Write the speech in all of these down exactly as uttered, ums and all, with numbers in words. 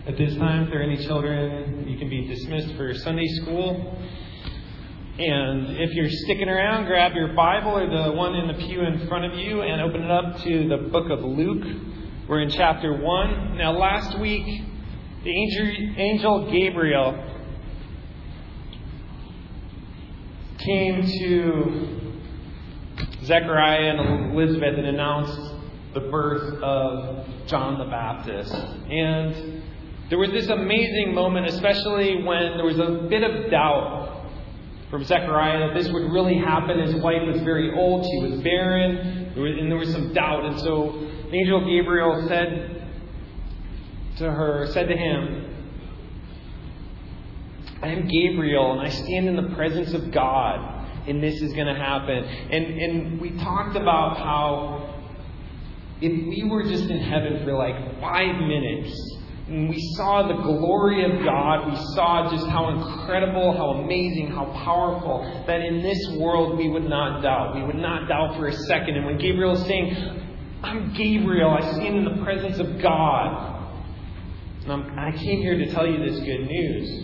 At this time, if there are any children, you can be dismissed for Sunday school. And if you're sticking around, grab your Bible or the one in the pew in front of you and open it up to the book of Luke. We're in chapter one. Now, last week, the angel, angel Gabriel came to Zechariah and Elizabeth and announced the birth of John the Baptist. And there was this amazing moment, especially when there was a bit of doubt from Zechariah that this would really happen. His wife was very old. She was barren. And there was some doubt. And so the angel Gabriel said to her, said to him, I am Gabriel, and I stand in the presence of God, and this is going to happen. And, and we talked about how if we were just in heaven for like five minutes, and we saw the glory of God, we saw just how incredible, how amazing, how powerful, that in this world we would not doubt. We would not doubt for a second. And when Gabriel is saying, I'm Gabriel, I stand in the presence of God, and I'm, I came here to tell you this good news.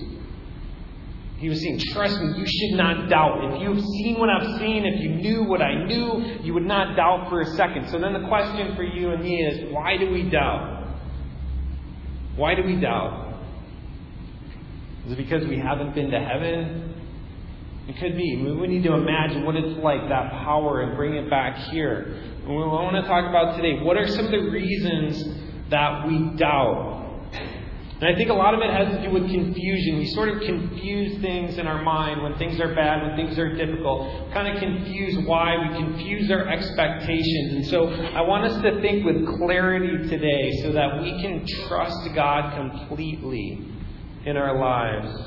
He was saying, trust me, you should not doubt. If you've seen what I've seen, if you knew what I knew, you would not doubt for a second. So then the question for you and me is, why do we doubt? Why do we doubt? Is it because we haven't been to heaven? It could be. We need to imagine what it's like, that power, and bring it back here. And what I want to talk about today, what are some of the reasons that we doubt? And I think a lot of it has to do with confusion. We sort of confuse things in our mind when things are bad, when things are difficult. Kind of confuse why. We confuse our expectations. And so I want us to think with clarity today so that we can trust God completely in our lives.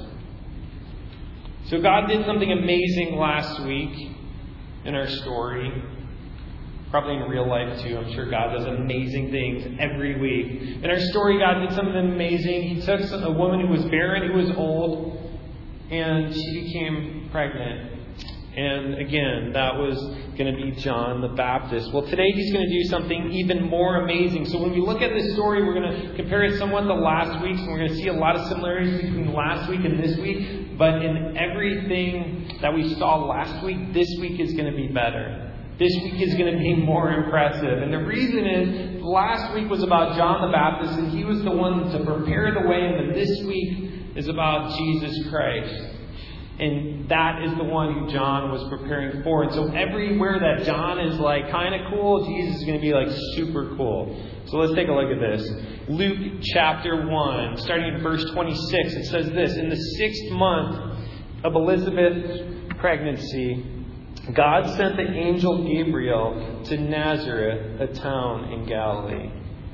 So God did something amazing last week in our story. Probably in real life too. I'm sure God does amazing things every week. In our story, God did something amazing. He took a woman who was barren, who was old, and she became pregnant. And again, that was going to be John the Baptist. Well, today He's going to do something even more amazing. So when we look at this story, we're going to compare it somewhat to last week's, and we're going to see a lot of similarities between last week and this week. But in everything that we saw last week, this week is going to be better. This week is going to be more impressive. And the reason is, last week was about John the Baptist, and he was the one to prepare the way. And this week is about Jesus Christ. And that is the one who John was preparing for. And so everywhere that John is like kind of cool, Jesus is going to be like super cool. So let's take a look at this. Luke chapter one, starting at verse twenty-six. It says this, in the sixth month of Elizabeth's pregnancy, God sent the angel Gabriel to Nazareth, a town in Galilee.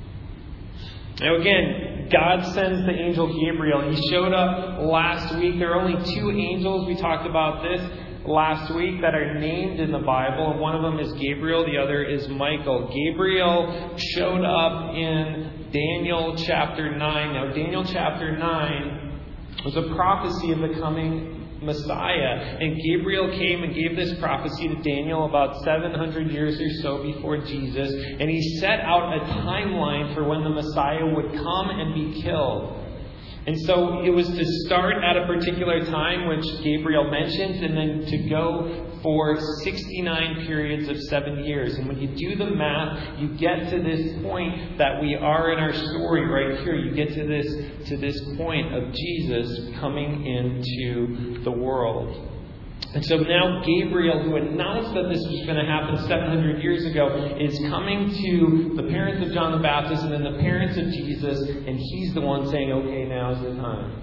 Now again, God sends the angel Gabriel. He showed up last week. There are only two angels, we talked about this last week, that are named in the Bible. One of them is Gabriel, the other is Michael. Gabriel showed up in Daniel chapter nine. Now Daniel chapter nine was a prophecy of the coming Messiah. And Gabriel came and gave this prophecy to Daniel about seven hundred years or so before Jesus. And he set out a timeline for when the Messiah would come and be killed. And so it was to start at a particular time, which Gabriel mentions, and then to go for sixty-nine periods of seven years. And when you do the math, you get to this point that we are in our story right here. You get to this, to this point of Jesus coming into the world. And so now Gabriel, who announced that this was going to happen seven hundred years ago, is coming to the parents of John the Baptist and then the parents of Jesus, and he's the one saying, okay, now's the time.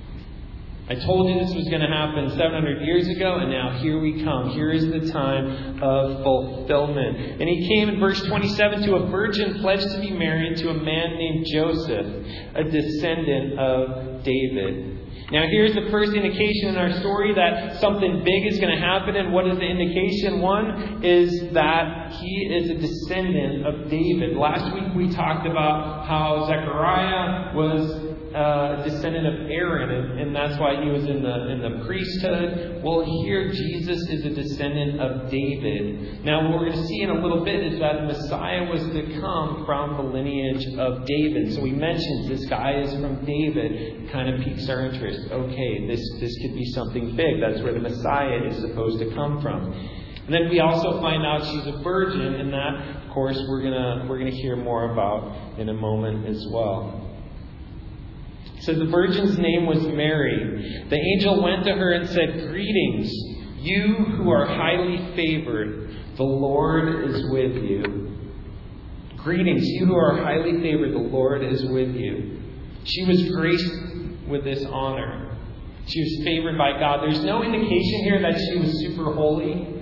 I told you this was going to happen seven hundred years ago, and now here we come. Here is the time of fulfillment. And he came in verse twenty-seven to a virgin pledged to be married to a man named Joseph, a descendant of David. Now here's the first indication in our story that something big is going to happen. And what is the indication? One is that he is a descendant of David. Last week we talked about how Zechariah was uh, a descendant of Aaron, and, and that's why he was in the in the priesthood. Well, here Jesus is a descendant of David. Now, what we're going to see in a little bit is that the Messiah was to come from the lineage of David. So we mentioned this guy is from David. It kind of piques our interest. Okay, this this could be something big. That's where the Messiah is supposed to come from. And then we also find out she's a virgin, and that, of course, we're gonna we're gonna hear more about in a moment as well. So the virgin's name was Mary. The angel went to her and said, "Greetings, you who are highly favored. The Lord is with you." Greetings, you who are highly favored. The Lord is with you. She was graced with this honor. She was favored by God. There's no indication here that she was super holy.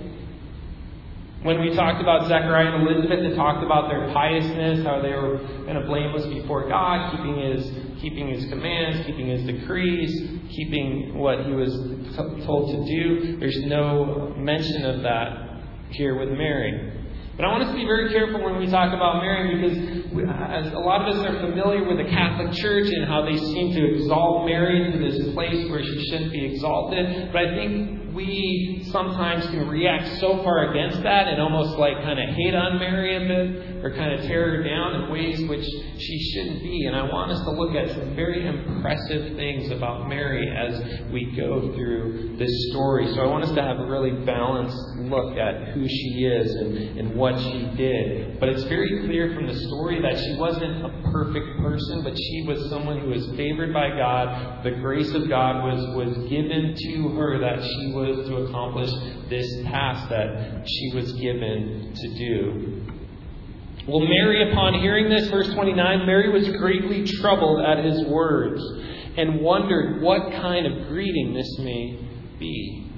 When we talked about Zechariah and Elizabeth, it talked about their piousness, how they were kind of blameless before God, keeping His keeping His commands, keeping His decrees, keeping what He was t- told to do. There's no mention of that here with Mary. But I want us to be very careful when we talk about Mary, because we, as a lot of us are familiar with the Catholic Church and how they seem to exalt Mary to this place where she shouldn't be exalted. But I think we sometimes can react so far against that and almost like kind of hate on Mary a bit, or kind of tear her down in ways which she shouldn't be. And I want us to look at some very impressive things about Mary as we go through this story. So I want us to have a really balanced look at who she is and, and what she did. But it's very clear from the story that she wasn't a perfect person, but she was someone who was favored by God. The grace of God was, was given to her that she was to accomplish this task that she was given to do. Well, Mary, upon hearing this, verse twenty-nine, Mary was greatly troubled at his words and wondered what kind of greeting this may be.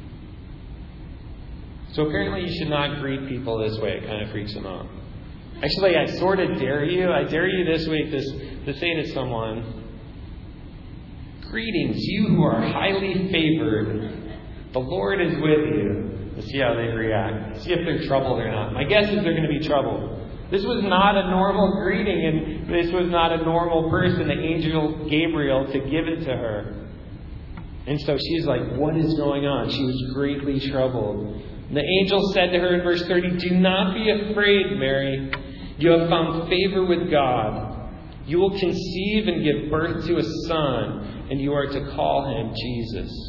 So apparently you should not greet people this way. It kind of freaks them out. Actually, I sort of dare you. I dare you this week to, to say to someone, "Greetings, you who are highly favored. The Lord is with you." Let's see how they react. See if they're troubled or not. My guess is they're going to be troubled. This was not a normal greeting, and this was not a normal person, the angel Gabriel, to give it to her. And so she's like, what is going on? She was greatly troubled. And the angel said to her in verse thirty, "Do not be afraid, Mary. You have found favor with God. You will conceive and give birth to a son, and you are to call him Jesus."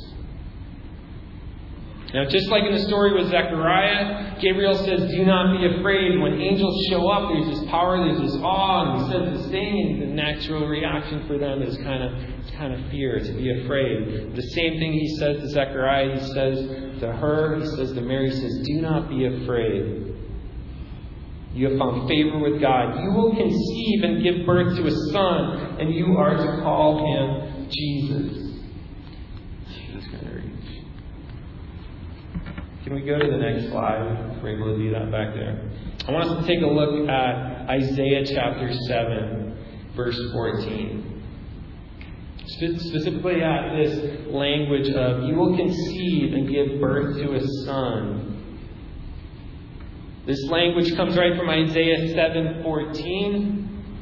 Now, just like in the story with Zechariah, Gabriel says, "Do not be afraid." When angels show up, there's this power, there's this awe, and he says this thing, and the natural reaction for them is kind of, it's kind of fear, to be afraid. The same thing he says to Zechariah, he says to her, he says to Mary, he says, "Do not be afraid. You have found favor with God. You will conceive and give birth to a son, and you are to call him Jesus." Can we go to the next slide? If we're able to do that back there. I want us to take a look at Isaiah chapter seven, verse fourteen. Specifically at this language of, "You will conceive and give birth to a son." This language comes right from Isaiah seven fourteen.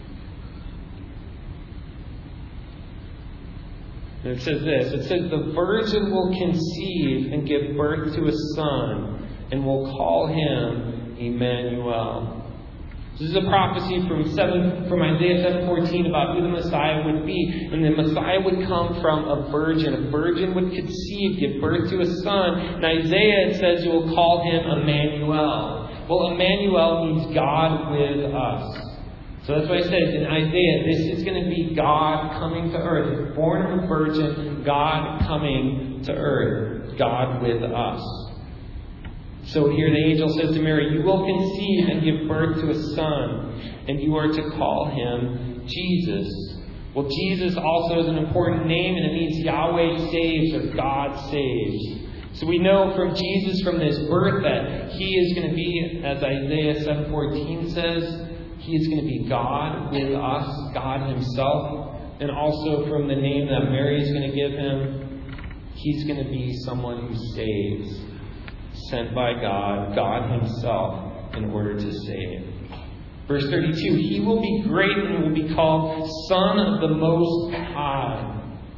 And it says this. It says, "The virgin will conceive and give birth to a son, and will call him Emmanuel." This is a prophecy from seven from Isaiah seven fourteen about who the Messiah would be. And the Messiah would come from a virgin. A virgin would conceive, give birth to a son. In Isaiah it says you will call him Emmanuel. Well, Emmanuel means God with us. So that's why it says in Isaiah, this is going to be God coming to earth. Born of a virgin, God coming to earth. God with us. So here the angel says to Mary, "You will conceive and give birth to a son, and you are to call him Jesus." Well, Jesus also is an important name, and it means Yahweh saves, or God saves. So we know from Jesus, from this birth, that he is going to be, as Isaiah seven fourteen says, he is going to be God with us, God himself. And also from the name that Mary is going to give him, he's going to be someone who saves, sent by God, God himself, in order to save. Verse thirty-two, he will be great and will be called Son of the Most High.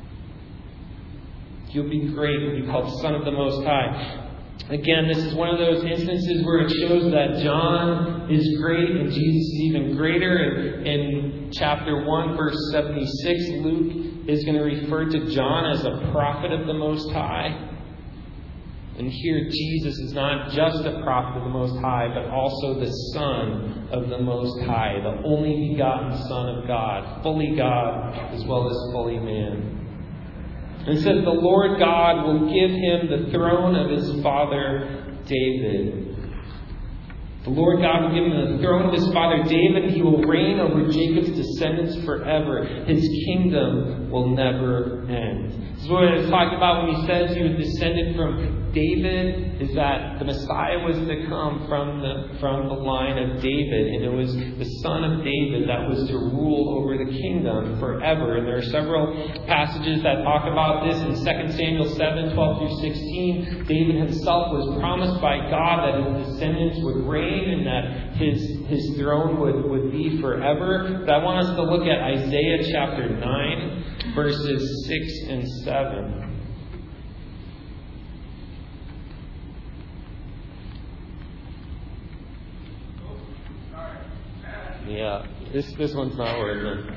He'll be great and will be called Son of the Most High. Again, this is one of those instances where it shows that John is great and Jesus is even greater. In, in chapter one, verse seventy-six, Luke is going to refer to John as a prophet of the Most High. And here Jesus is not just a prophet of the Most High, but also the Son of the Most High, the only begotten Son of God, fully God as well as fully man. And it says, the Lord God will give him the throne of his father David. The Lord God will give him the throne of his father David, and he will reign over Jacob's descendants forever. His kingdom will never end. This is what it's talking about when he says he was descended from David, is that the Messiah was to come from the from the line of David, and it was the son of David that was to rule over the kingdom forever. And there are several passages that talk about this in Second Samuel seven, twelve through sixteen. David himself was promised by God that his descendants would reign and that his his throne would, would be forever. But I want us to look at Isaiah chapter nine, verses six and seven. Yeah, this this one's not working.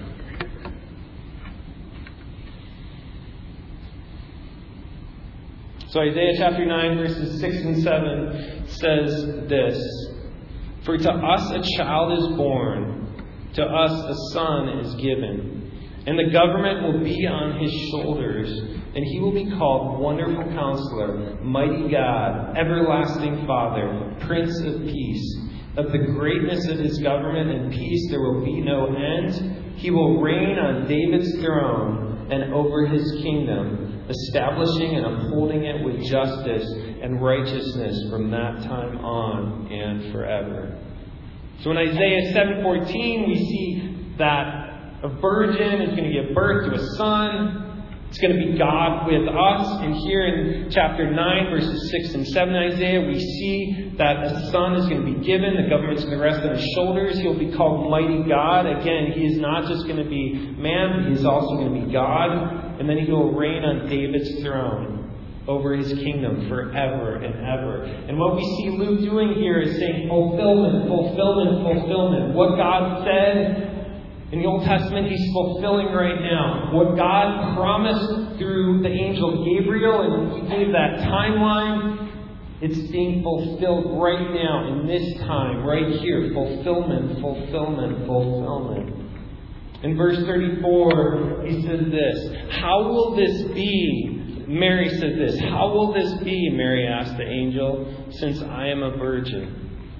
So Isaiah chapter nine, verses six and seven says this: For to us a child is born, to us a son is given, and the government will be on his shoulders, and he will be called Wonderful Counselor, Mighty God, Everlasting Father, Prince of Peace. Of the greatness of his government and peace there will be no end. He will reign on David's throne and over his kingdom, establishing and upholding it with justice and righteousness from that time on and forever. So in Isaiah seven fourteen, we see that a virgin is going to give birth to a son. It's going to be God with us. And here in chapter nine, verses six and seven in Isaiah, we see that a son is going to be given. The government's going to rest on his shoulders. He'll be called Mighty God. Again, he is not just going to be man, but he's also going to be God. And then he will reign on David's throne over his kingdom forever and ever. And what we see Luke doing here is saying fulfillment, fulfillment, fulfillment. What God said in the Old Testament, he's fulfilling right now. What God promised through the angel Gabriel, and he gave that timeline, it's being fulfilled right now, in this time, right here. Fulfillment, fulfillment, fulfillment. In verse thirty-four, he says this: How will this be? Mary said this: How will this be, Mary asked the angel, since I am a virgin?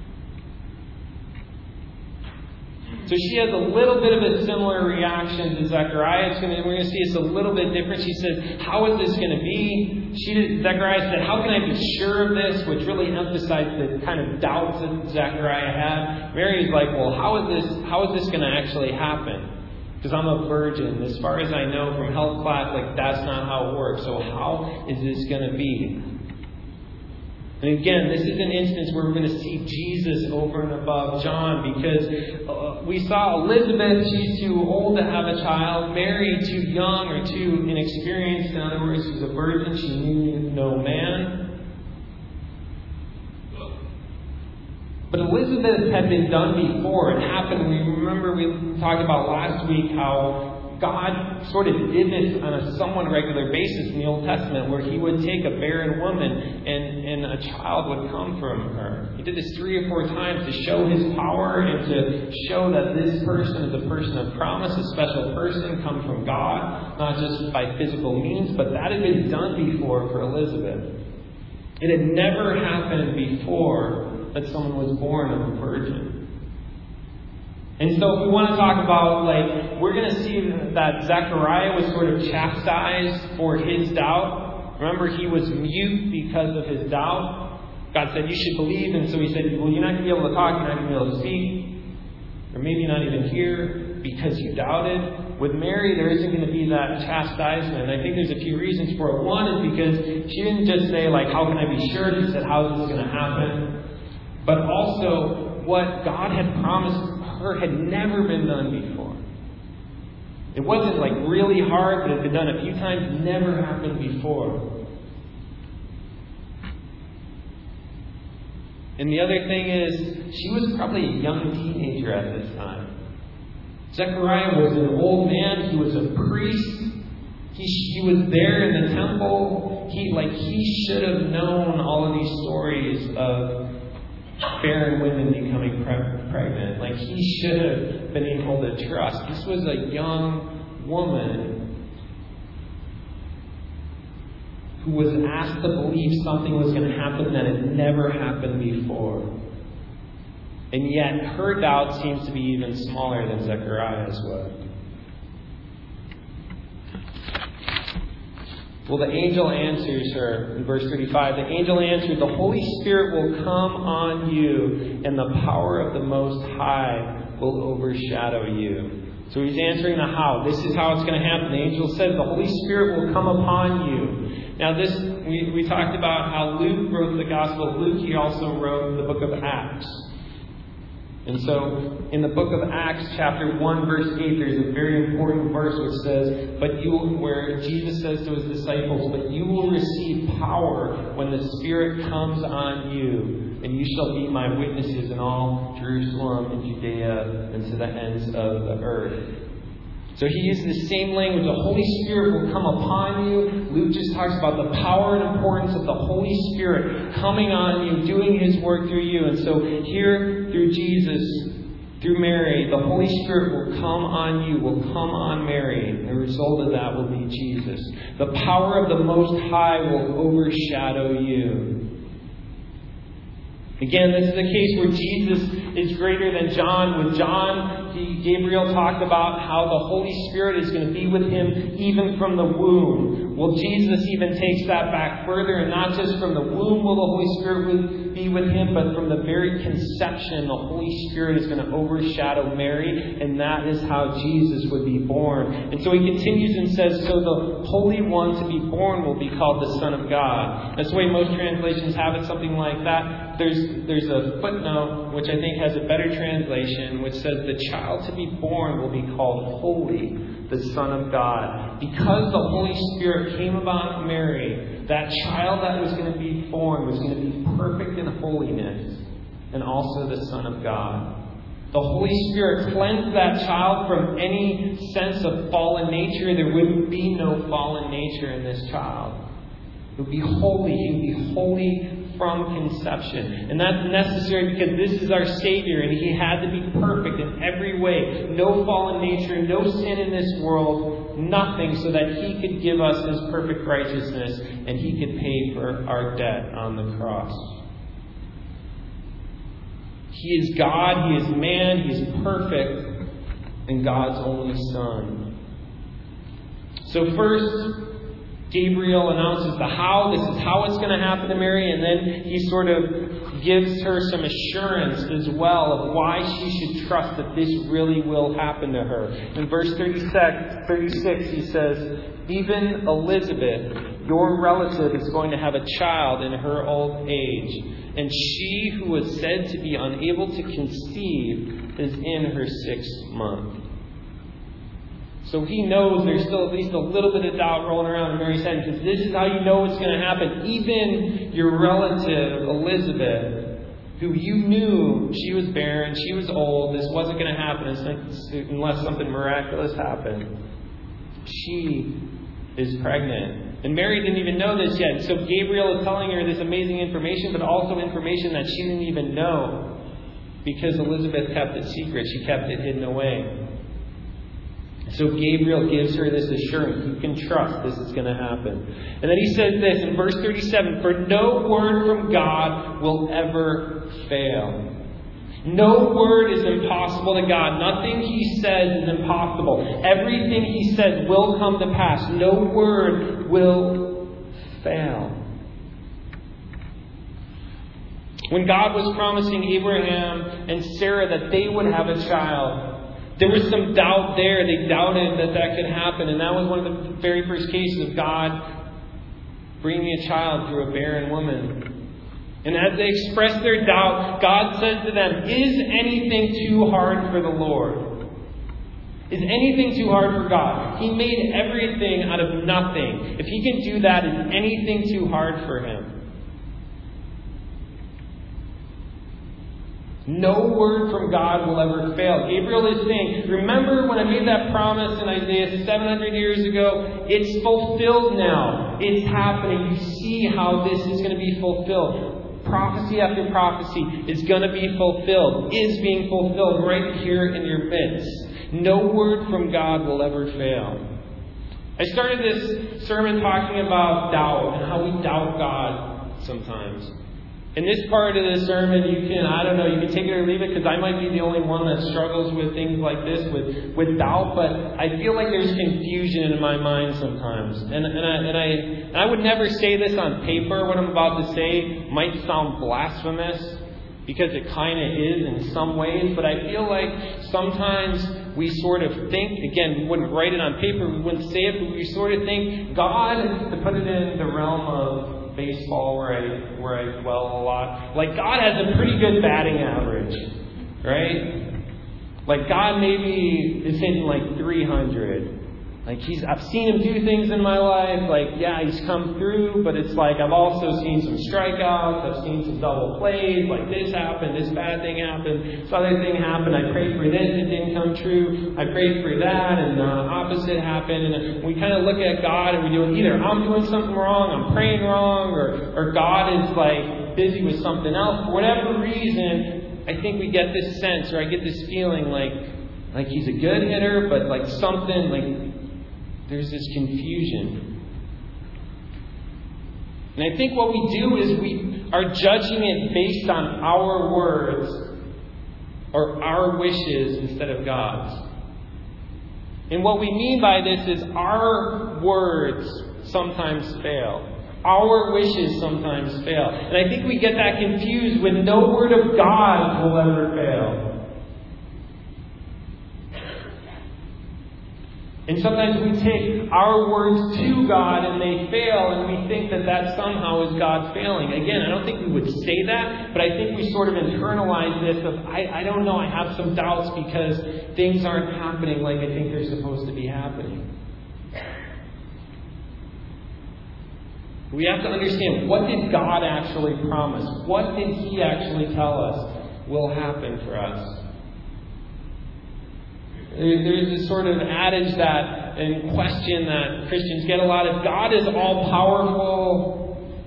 So she has a little bit of a similar reaction to Zechariah. It's gonna, we're going to see it's a little bit different. She says, how is this going to be? She did, Zechariah said, how can I be sure of this? Which really emphasized the kind of doubts that Zechariah had. Mary's like, well, how is this, how is this going to actually happen? Because I'm a virgin. As far as I know from health class, like that's not how it works. So how is this going to be? And again, this is an instance where we're going to see Jesus over and above John, because uh, we saw Elizabeth, she's too old to have a child. Mary, too young or too inexperienced. In other words, she's a virgin. She knew no man. But Elizabeth had been done before. It happened. We remember we talked about last week how God sort of did this on a somewhat regular basis in the Old Testament, where he would take a barren woman and, and a child would come from her. He did this three or four times to show his power and to show that this person is a person of promise, a special person, come from God, not just by physical means, but that had been done before for Elizabeth. It had never happened before that someone was born of a virgin. And so if we want to talk about, like, we're going to see that Zechariah was sort of chastised for his doubt. Remember, he was mute because of his doubt. God said, you should believe. And so he said, well, you're not going to be able to talk. You're not going to be able to speak. Or maybe not even hear because you doubted. With Mary, there isn't going to be that chastisement. And I think there's a few reasons for it. One is because she didn't just say, like, how can I be sure? She said, how is this going to happen? But also, what God had promised her had never been done before. It wasn't like really hard, but it had been done a few times, never happened before. And the other thing is, she was probably a young teenager at this time. Zechariah was an old man. He was a priest. He, he was there in the temple. He like he should have known all of these stories of barren women becoming pre- pregnant. Like he should have been able to trust. This was a young woman who was asked to believe something was going to happen that had never happened before. And yet, her doubt seems to be even smaller than Zechariah's was. Well, the angel answers her in verse thirty-five. The angel answered, "The Holy Spirit will come on you, and the power of the Most High will overshadow you." So he's answering the how. This is how it's going to happen. The angel said, "The Holy Spirit will come upon you." Now, this we, we talked about how Luke wrote the Gospel of Luke. He also wrote the book of Acts. And so, in the book of Acts, chapter one, verse eight, there's a very important verse which says, "But you," where Jesus says to his disciples, "But you will receive power when the Spirit comes on you, and you shall be my witnesses in all Jerusalem and Judea and to the ends of the earth." So he uses the same language. The Holy Spirit will come upon you. Luke just talks about the power and importance of the Holy Spirit coming on you, doing His work through you. And so here, through Jesus, through Mary, the Holy Spirit will come on you, will come on Mary. And the result of that will be Jesus. The power of the Most High will overshadow you. Again, this is a case where Jesus is greater than John. With John, he, Gabriel talked about how the Holy Spirit is going to be with him even from the womb. Well, Jesus even takes that back further, and not just from the womb will the Holy Spirit be with him, but from the very conception, the Holy Spirit is going to overshadow Mary, and that is how Jesus would be born. And so he continues and says, "So the Holy One to be born will be called the Son of God." That's the way most translations have it, something like that. There's there's a footnote which I think has a better translation, which says the child to be born will be called Holy, the Son of God. Because the Holy Spirit came about Mary, that child that was going to be born was going to be perfect in holiness and also the Son of God. The Holy Spirit cleansed that child from any sense of fallen nature. There would be no fallen nature in this child. It would be holy. He would be holy from conception. And that's necessary because this is our Savior, and He had to be perfect in every way. No fallen nature, no sin in this world, nothing, so that He could give us His perfect righteousness and He could pay for our debt on the cross. He is God, He is man, He is perfect, and God's only Son. So first, Gabriel announces the how. This is how it's going to happen to Mary. And then he sort of gives her some assurance as well of why she should trust that this really will happen to her. In verse thirty-six, he says, "Even Elizabeth, your relative, is going to have a child in her old age. And she who was said to be unable to conceive is in her sixth month." So he knows there's still at least a little bit of doubt rolling around in Mary's head, because this is how you know it's going to happen. Even your relative, Elizabeth, who you knew she was barren, she was old, this wasn't going to happen unless something miraculous happened. She is pregnant. And Mary didn't even know this yet. So Gabriel is telling her this amazing information, but also information that she didn't even know, because Elizabeth kept it secret. She kept it hidden away. So Gabriel gives her this assurance. You can trust this is going to happen. And then he says this in verse thirty-seven, "For no word from God will ever fail." No word is impossible to God. Nothing He says is impossible. Everything He says will come to pass. No word will fail. When God was promising Abraham and Sarah that they would have a child, there was some doubt there. They doubted that that could happen. And that was one of the very first cases of God bringing a child through a barren woman. And as they express their doubt, God says to them, is anything too hard for the Lord? Is anything too hard for God? He made everything out of nothing. If He can do that, is anything too hard for Him? No word from God will ever fail. Gabriel is saying, remember when I made that promise in Isaiah seven hundred years ago? It's fulfilled now. It's happening. You see how this is going to be fulfilled. Prophecy after prophecy is going to be fulfilled, is being fulfilled right here in your midst. No word from God will ever fail. I started this sermon talking about doubt and how we doubt God sometimes. In this part of the sermon, you can, I don't know, you can take it or leave it, because I might be the only one that struggles with things like this, with, with doubt, but I feel like there's confusion in my mind sometimes. And, and, I, and, I, and I would never say this on paper. What I'm about to say might sound blasphemous, because it kind of is in some ways, but I feel like sometimes we sort of think, again, we wouldn't write it on paper, we wouldn't say it, but we sort of think God, to put it in the realm of baseball where I where I dwell a lot, like God has a pretty good batting average, right? Like God maybe is hitting like three hundred. Like he's, I've seen Him do things in my life. Like, yeah, He's come through, but it's like I've also seen some strikeouts. I've seen some double plays. Like this happened, this bad thing happened, this other thing happened. I prayed for this, it didn't come true. I prayed for that, and the opposite happened. And we kind of look at God and we do either I'm doing something wrong, I'm praying wrong, or or God is like busy with something else. For whatever reason, I think we get this sense, or I get this feeling like like He's a good hitter, but like something like. There's this confusion. And I think what we do is we are judging it based on our words or our wishes instead of God's. And what we mean by this is our words sometimes fail. Our wishes sometimes fail. And I think we get that confused with no word of God will ever fail. And sometimes we take our words to God and they fail, and we think that that somehow is God failing. Again, I don't think we would say that, but I think we sort of internalize this of, I, I don't know, I have some doubts because things aren't happening like I think they're supposed to be happening. We have to understand, what did God actually promise? What did He actually tell us will happen for us? There's this sort of adage that, and question that Christians get a lot: if God is all powerful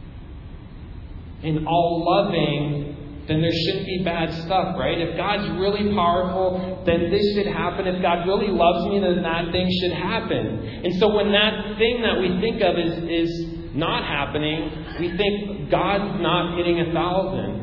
and all loving, then there shouldn't be bad stuff, right? If God's really powerful, then this should happen. If God really loves me, then that thing should happen. And so when that thing that we think of is, is not happening, we think God's not hitting a thousand.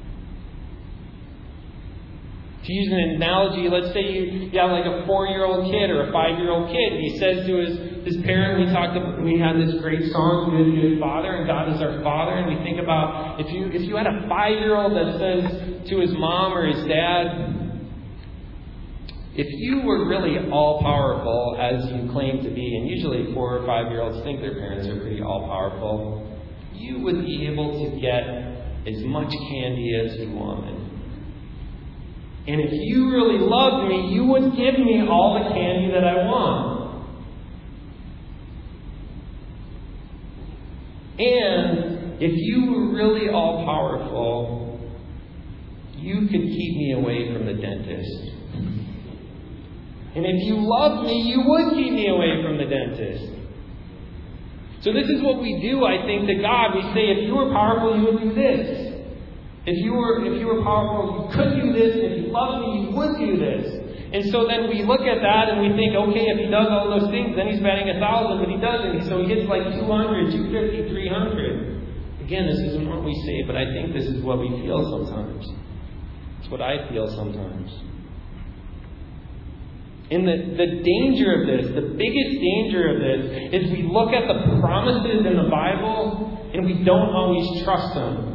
To use an analogy, let's say you, you have like a four-year-old kid or a five-year-old kid, and he says to his, his parent, we talked about, we had this great song, Good, Good Father, and God is our Father, and we think about if you if you had a five-year-old that says to his mom or his dad, if you were really all-powerful as you claim to be, and usually four or five-year-olds think their parents are pretty all-powerful, you would be able to get as much candy as you wanted. And if you really loved me, you would give me all the candy that I want. And if you were really all-powerful, you could keep me away from the dentist. And if you loved me, you would keep me away from the dentist. So this is what we do, I think, to God. We say, if you were powerful, you would do this. If you were if you were powerful, you could do this. If you loved me, you would do this. And so then we look at that and we think, okay, if he does all those things, then he's batting a thousand, but he doesn't. So he hits like two hundred, two fifty, three hundred. Again, this isn't what we say, but I think this is what we feel sometimes. It's what I feel sometimes. And the, the danger of this, the biggest danger of this, is we look at the promises in the Bible and we don't always trust them.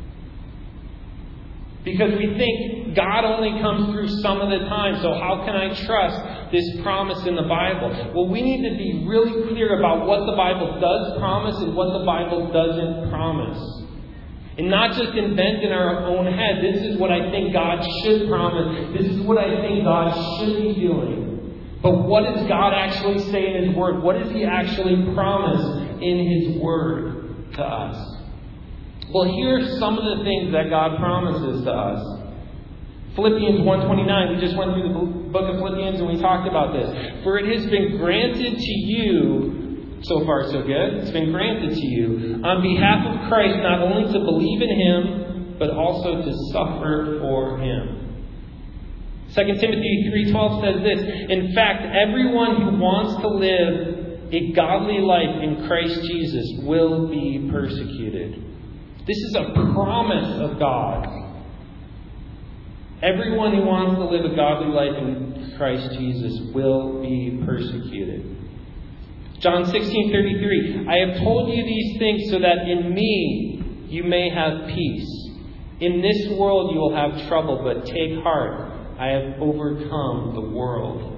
Because we think God only comes through some of the time, so how can I trust this promise in the Bible? Well, we need to be really clear about what the Bible does promise and what the Bible doesn't promise. And not just invent in our own head, this is what I think God should promise. This is what I think God should be doing. But what does God actually say in His Word? What does He actually promise in His Word to us? Well, here are some of the things that God promises to us. Philippians one twenty-nine, we just went through the book of Philippians and we talked about this. For it has been granted to you, so far so good, it's been granted to you, on behalf of Christ, not only to believe in Him, but also to suffer for Him. Second Timothy three twelve says this, in fact, everyone who wants to live a godly life in Christ Jesus will be persecuted. This is a promise of God. Everyone who wants to live a godly life in Christ Jesus will be persecuted. John sixteen thirty-three, I have told you these things so that in me you may have peace. In this world you will have trouble, but take heart. I have overcome the world.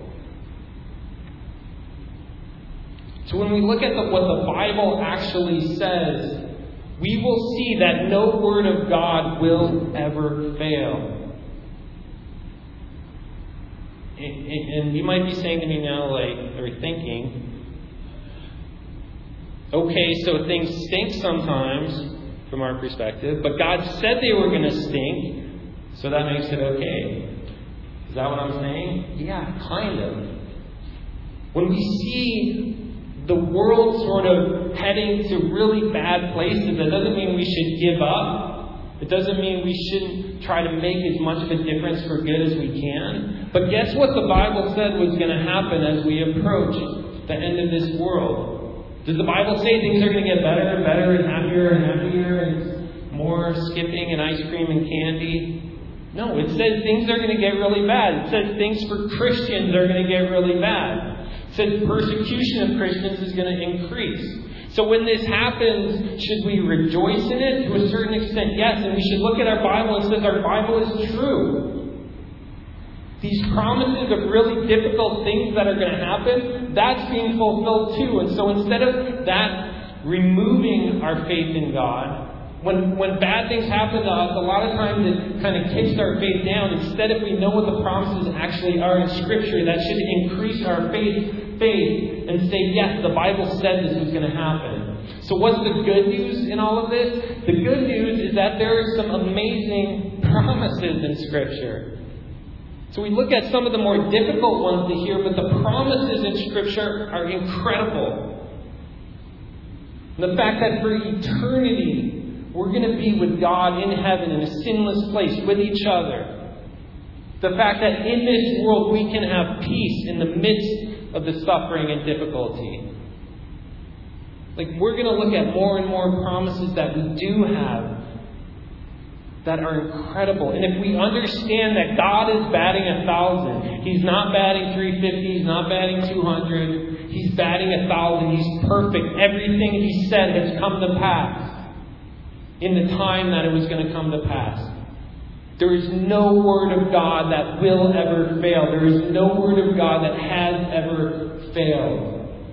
So when we look at the, what the Bible actually says, we will see that no word of God will ever fail. And, and you might be saying to me now, like, or thinking, okay, so things stink sometimes from our perspective, but God said they were going to stink, so that makes it okay. Is that what I'm saying? Yeah, kind of. When we see the world sort of heading to really bad places, that doesn't mean we should give up. It doesn't mean we shouldn't try to make as much of a difference for good as we can. But guess what the Bible said was going to happen as we approach the end of this world? Does the Bible say things are going to get better and better and happier and happier and more skipping and ice cream and candy? No, it says things are going to get really bad. It says things for Christians are going to get really bad. It says persecution of Christians is going to increase. So when this happens, should we rejoice in it? To a certain extent, yes. And we should look at our Bible and say our Bible is true. These promises of really difficult things that are going to happen, that's being fulfilled too. And so instead of that removing our faith in God, when when bad things happen to us, a lot of times it kind of kicks our faith down. Instead, if we know what the promises actually are in Scripture, that should increase our faith, faith and say, yes, the Bible said this was going to happen. So what's the good news in all of this? The good news is that there are some amazing promises in Scripture. So we look at some of the more difficult ones to hear, but the promises in Scripture are incredible. The fact that for eternity, we're going to be with God in heaven in a sinless place with each other. The fact that in this world we can have peace in the midst of the suffering and difficulty. Like, we're going to look at more and more promises that we do have that are incredible. And if we understand that God is batting a thousand, He's not batting three fifty, He's not batting two hundred, He's batting a thousand, He's perfect. Everything He said has come to pass in the time that it was going to come to pass. There is no word of God that will ever fail. There is no word of God that has ever failed.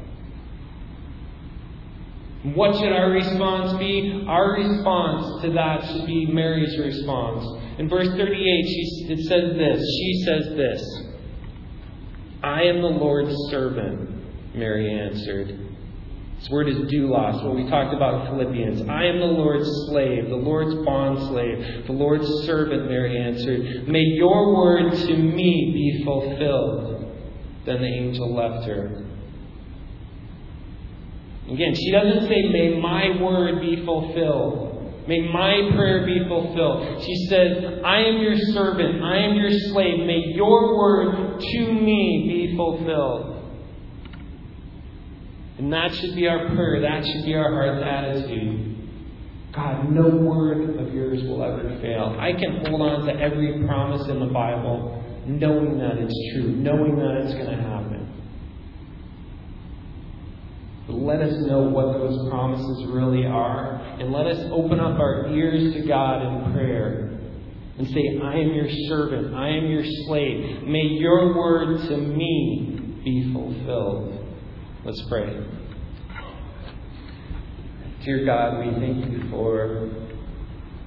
What should our response be? Our response to that should be Mary's response. In verse thirty-eight, she, it says this. She says this. I am the Lord's servant, Mary answered. This word is doulos, what we talked about in Philippians. I am the Lord's slave, the Lord's bondslave, the Lord's servant, Mary answered. May your word to me be fulfilled. Then the angel left her. Again, she doesn't say, may my word be fulfilled. May my prayer be fulfilled. She says, I am your servant. I am your slave. May your word to me be fulfilled. And that should be our prayer. That should be our heart's attitude. God, no word of yours will ever fail. I can hold on to every promise in the Bible, knowing that it's true, knowing that it's going to happen. But let us know what those promises really are, and let us open up our ears to God in prayer and say, I am your servant, I am your slave. May your word to me be fulfilled. Let's pray. Dear God, we thank you for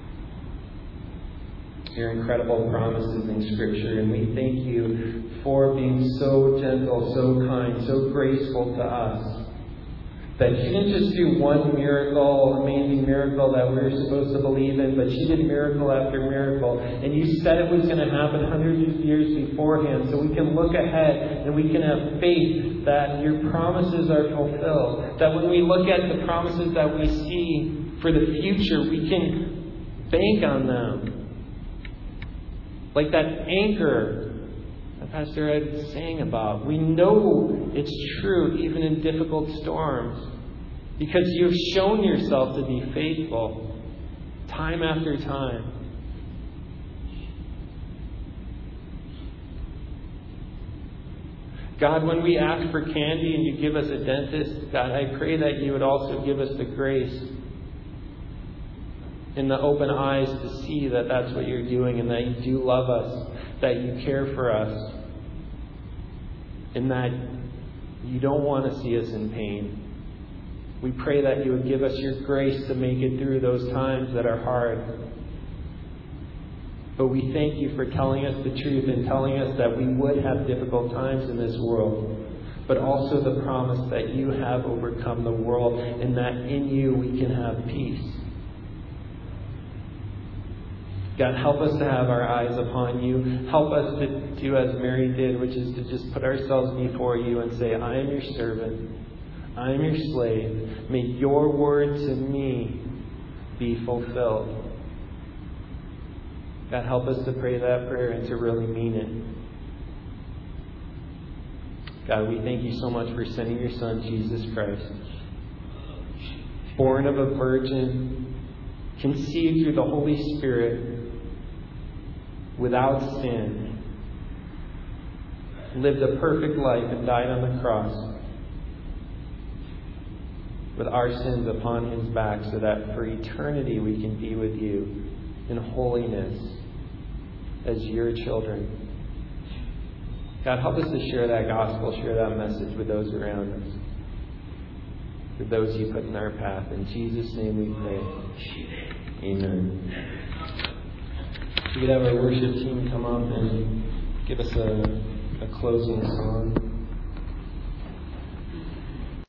your incredible promises in Scripture. And we thank you for being so gentle, so kind, so graceful to us. That you didn't just do one miracle, amazing miracle that we were supposed to believe in, but you did miracle after miracle. And you said it was going to happen hundreds of years beforehand, so we can look ahead and we can have faith that your promises are fulfilled. That when we look at the promises that we see for the future, we can bank on them. Like that anchor that Pastor Ed sang about. We know it's true even in difficult storms because you've shown yourself to be faithful time after time. God, when we ask for candy and you give us a dentist, God, I pray that you would also give us the grace and the open eyes to see that that's what you're doing and that you do love us, that you care for us, and that you don't want to see us in pain. We pray that you would give us your grace to make it through those times that are hard. But we thank you for telling us the truth and telling us that we would have difficult times in this world, but also the promise that you have overcome the world and that in you we can have peace. God, help us to have our eyes upon you. Help us to do as Mary did, which is to just put ourselves before you and say, I am your servant. I am your slave. May your word to me be fulfilled. God, help us to pray that prayer and to really mean it. God, we thank you so much for sending your Son, Jesus Christ, born of a virgin, conceived through the Holy Spirit, without sin, lived a perfect life and died on the cross with our sins upon his back so that for eternity we can be with you in holiness as your children. God, help us to share that gospel, share that message with those around us, with those you put in our path. In Jesus' name we pray. Amen. We could have our worship team come up and give us a, a closing song.